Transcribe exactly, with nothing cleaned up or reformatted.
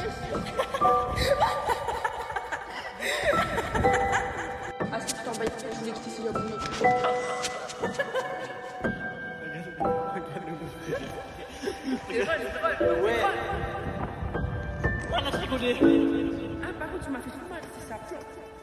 Ah, si tu t'embêtes, je voulais quitter Célia Bruno. C'est drôle, c'est drôle. Ouais. Voilà, je rigolais. Ah, par contre, tu m'as fait trop mal, c'est ça.